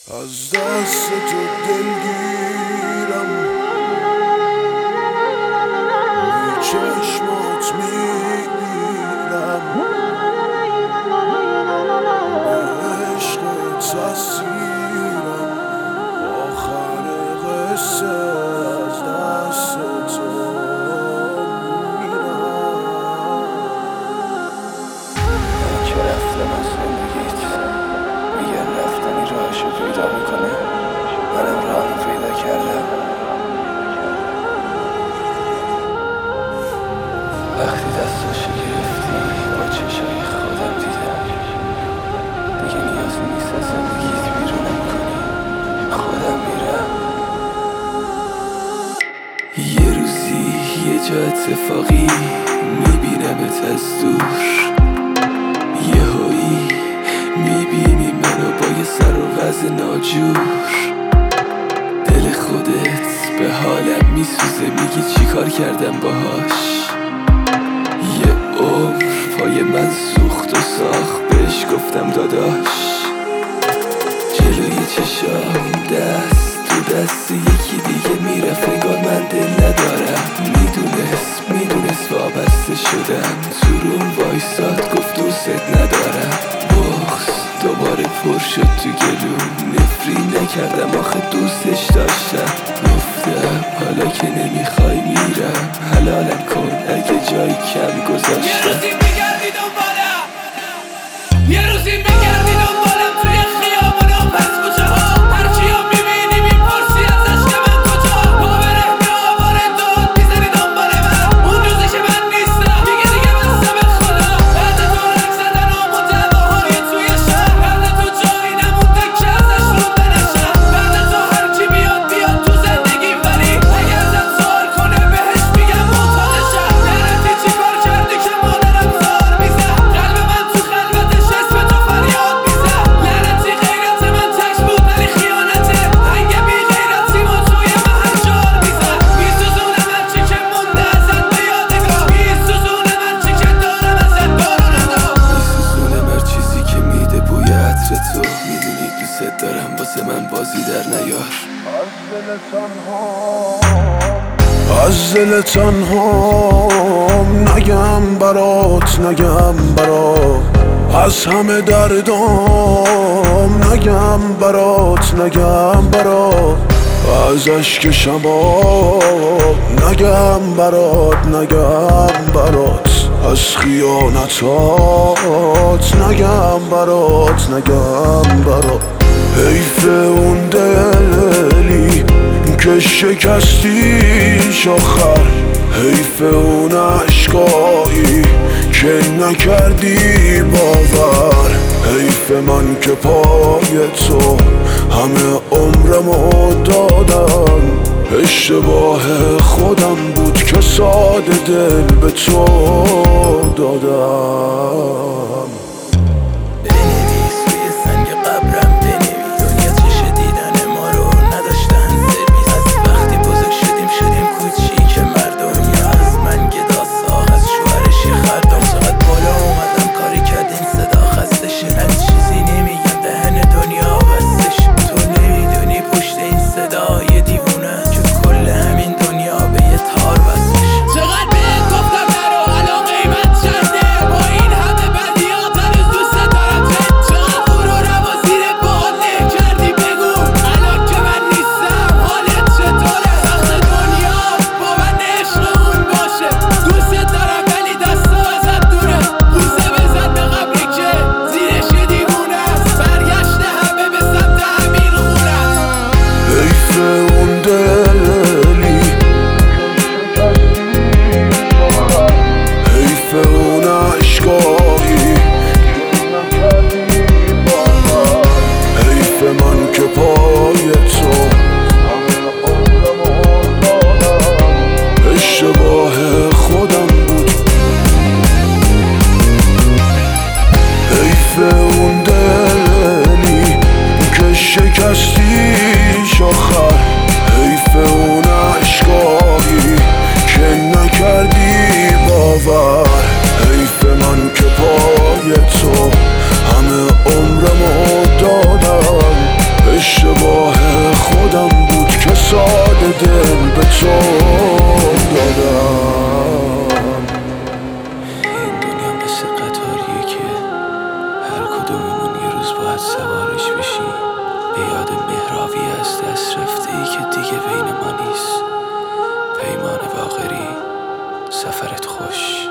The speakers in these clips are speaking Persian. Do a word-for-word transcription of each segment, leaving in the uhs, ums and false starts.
از دست تو دلگیرم، روی چشمات میمیرم، به عشقت اسیرم، آخر قصه از دست تو میرم. من که رفتم از زندگیت، میگن رفتنی راهشو پیدا میکنه، منم راهمو پیدا کردم. وقتی دستاشو گرفتی با چشای خودم دیدم، دیگه نیازی نیست از زندگیت بیرونم کنی، خودم میرم. یه روزی یه جا اتفاقی میبینمت از دور، یهویی میبینی منو با یه سر و وضع ناجور. دل خودت به حالم میسوزه، میگی چی کار کردم باهاش. یه عمر پای من سوخت و ساخت، بهش گفتم داداش. جلوی چشام دست تو دست یکی دیگه میرفت، انگار من دل ندارم. میدونست میدونست وابسته شدم، تو روم وایساد گفت دوست ندارم. بغض دوباره پر شد تو گلوم، نفرین نکردم آخه دوستش داشتم. گفتم حالا که نمیخوای میرم، حلالم کن اگه جایی کم گذاشتم. یه روزی میگردی دنبالم، یه روزی میگردی دنبالم توی خیابون و پس کوچه ها. هرچی ها میبینی میپرسی ازش که من کجا. باوره میآواره داد میزنی دنبال من، اون روزی که من نیستم دیگه دیگه بسته به خدا. بعد تو رنگ زدن و مدعواهای توی شهر، بعد تو جایی نمونده که ازش رونده نشم. بعد تو هرچی بیاد بیاد تو زندگی، ولی اگه ازت سوال کنه بهش میگم محتاجشم. لعنتی چی کار کردی که مادرم زار میزد، قلب من تو خلوتش اسم تو فریاد میزد. لعنتی غیرت من تک بود ولی خیانته، هنگ بی غیرتی ما توی محل جار میزد. میسوزونه من چی که مونده ازت به یادگار، میسوزونه من چی که دارم ازت باروندا. میسوزونه هر چیزی که میده بوی عطر تو، میدونی دوست دارم واسه من بازی در نیار. از دل تنهام نگم برات، نگم برات، از همه دردام نگم برات، نگم برات، از اشک شباب نگم برات، نگم برات، از خیانتات نگم برات، نگم برات. حیف اون دلی که شکستیش آخر، حیف اون عشقایی که نکردی باور، حیف من که پای تو همه عمرمو دادم. اشتباه خودم بود که ساده دل به تو دادم. بنویس روی سنگ قبرم، بنویس دنیا چش دیدن ما رو نداشتن سرویس. از وقتی بزرگ شدیم شدیم کوچیک مردم، یا از من گدا ساخت از شوهرش یه خردم. چقدر بالا اومدم کاری کردیم صدا خستشه، از چیزی نمیگم دهن دنیا بستش. تو نمیدونی پشت این صدای دیوونه که کل همین دنیا به یه تار بستش. چقدر بهت گفتم نرو الان قیمت چنده، با این همه بدیات بین ما نیست. پیمان باقری، سفرت خوش.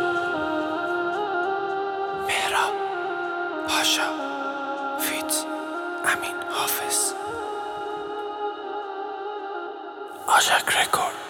مهراب پاشا فیت امین حافظ. آژاک رکورد.